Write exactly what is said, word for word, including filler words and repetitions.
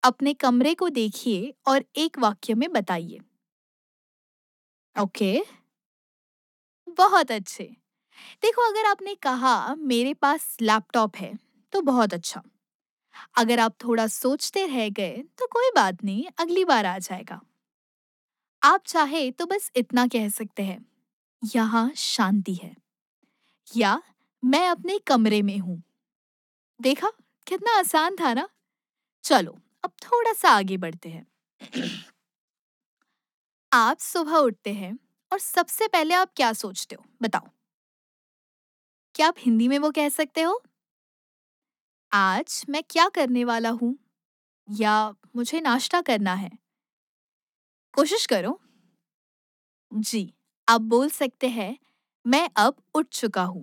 अपने कमरे को देखिए और एक वाक्य में बताइए। ओके, बहुत अच्छे। देखो, अगर आपने कहा मेरे पास लैपटॉप है, तो बहुत अच्छा। अगर आप थोड़ा सोचते रह गए, तो कोई बात नहीं, अगली बार आ जाएगा। आप चाहे तो बस इतना कह सकते हैं, यहाँ शांति है, या मैं अपने कमरे में हूँ। देखा, कितना आसान था ना? चलो, अब थोड़ा सा आगे बढ़ते हैं। आप सुबह उठते हैं और सबसे पहले आप क्या सोचते हो? बताओ। क्या आप हिंदी में वो कह सकते हो? आज मैं क्या करने वाला हूँ? या मुझे नाश्ता करना है? कोशिश करो। जी, आप बोल सकते हैं, मैं अब उठ चुका हूँ।